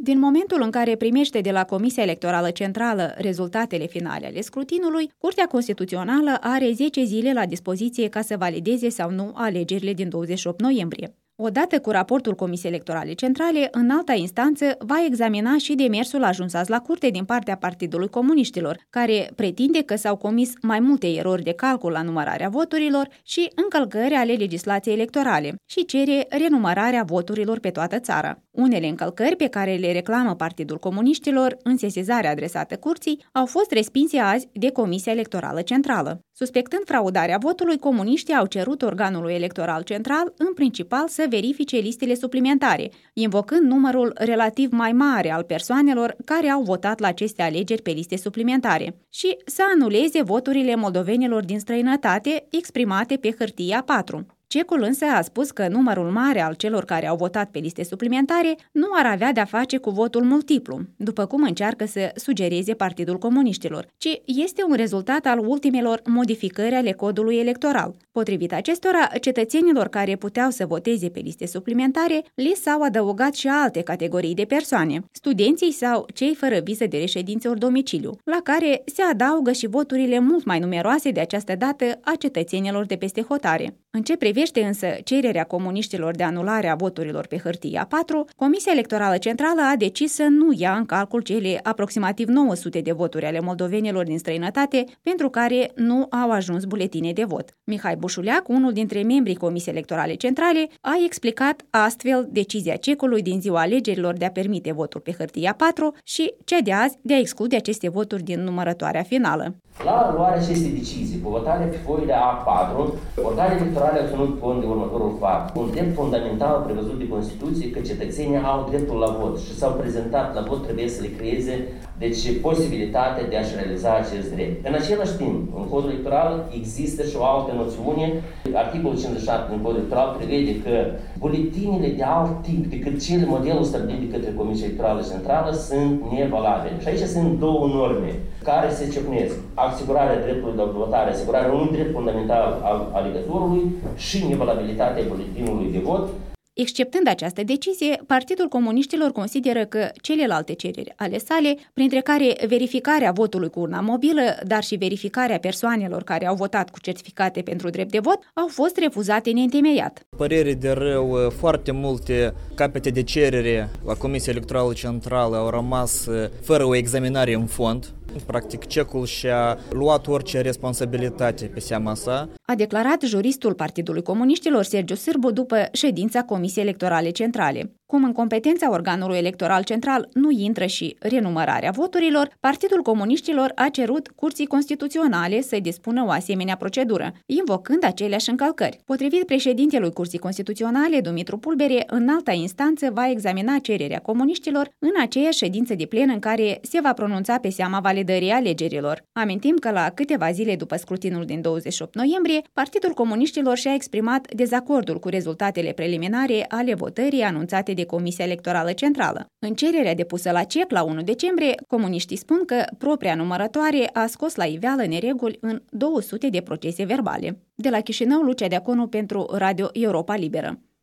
Din momentul în care primește de la Comisia Electorală Centrală rezultatele finale ale scrutinului, Curtea Constituțională are 10 zile la dispoziție ca să valideze sau nu alegerile din 28 noiembrie. Odată cu raportul Comisiei Electorale Centrale, înalta instanță va examina și demersul ajuns azi la curte din partea Partidului Comuniștilor, care pretinde că s-au comis mai multe erori de calcul la numărarea voturilor și încălcări ale legislației electorale și cere renumărarea voturilor pe toată țara. Unele încălcări pe care le reclamă Partidul Comuniștilor în sesizarea adresată curții au fost respinse azi de Comisia Electorală Centrală. Suspectând fraudarea votului, comuniștii au cerut organului electoral central, în principal, să verifice listele suplimentare, invocând numărul relativ mai mare al persoanelor care au votat la aceste alegeri pe liste suplimentare și să anuleze voturile moldovenilor din străinătate exprimate pe hârtia A4. CEC-ul însă a spus că numărul mare al celor care au votat pe liste suplimentare nu ar avea de-a face cu votul multiplu, după cum încearcă să sugereze Partidul Comuniștilor, ci este un rezultat al ultimelor modificări ale codului electoral. Potrivit acestora, cetățenilor care puteau să voteze pe liste suplimentare, li s-au adăugat și alte categorii de persoane, studenții sau cei fără viză de reședință ori domiciliu, la care se adaugă și voturile mult mai numeroase de această dată a cetățenilor de peste hotare. În ce privește însă cererea comuniștilor de anulare a voturilor pe hârtie A4, Comisia Electorală Centrală a decis să nu ia în calcul cele aproximativ 900 de voturi ale moldovenilor din străinătate pentru care nu au ajuns buletine de vot. Mihai Bușuleac, unul dintre membrii Comisiei Electorale Centrale, a explicat astfel decizia CEC-ului din ziua alegerilor de a permite votul pe hârtie A4 și cea de azi de a exclude aceste voturi din numărătoarea finală. La luarea acestei decizii, cu votarea pe foile A4, organele electorale au ținut cont de următorul fapt. Un drept fundamental prevăzut de Constituție că cetățenii au dreptul la vot și s-au prezentat la vot, trebuie să le creeze posibilitatea de a-și realiza acest drept. În același timp, în codul electoral există și o altă noțiune. Articolul 57 din codul electoral prevede că buletinile de alt tip decât cele modelul stabilit de către Comisia Electorală Centrală sunt nevalabile. Și aici sunt două norme care se ciocnesc. Asigurarea dreptului de votare, asigurarea unui drept fundamental al alegătorului și nevalabilitatea buletinului de vot. Exceptând această decizie, Partidul Comuniștilor consideră că celelalte cereri ale sale, printre care verificarea votului cu urna mobilă, dar și verificarea persoanelor care au votat cu certificate pentru drept de vot, au fost refuzate neîntemeiat. Părere de rău, foarte multe capete de cerere la Comisia Electorală Centrală au rămas fără o examinare în fond. Practic, CEC-ul și-a luat orice responsabilitate pe seama sa. A declarat juristul Partidului Comuniștilor Sergiu Sârbu după ședința Comisiei Electorale Centrale. Cum în competența organului electoral central nu intră și renumărarea voturilor, Partidul Comuniștilor a cerut Curții Constituționale să dispună o asemenea procedură, invocând aceleași încălcări. Potrivit președintelui Curții Constituționale, Dumitru Pulbere, înalta instanță va examina cererea comuniștilor în aceeași ședință de plen în care se va pronunța pe seama validării alegerilor. Amintim că la câteva zile după scrutinul din 28 noiembrie, Partidul Comuniștilor și-a exprimat dezacordul cu rezultatele preliminare ale votării anunțate de Comisia Electorală Centrală. În cererea depusă la CEC la 1 decembrie, comuniștii spun că propria numărătoare a scos la iveală nereguli în 200 de procese verbale. De la Chișinău, Lucia Deaconu pentru Radio Europa Liberă.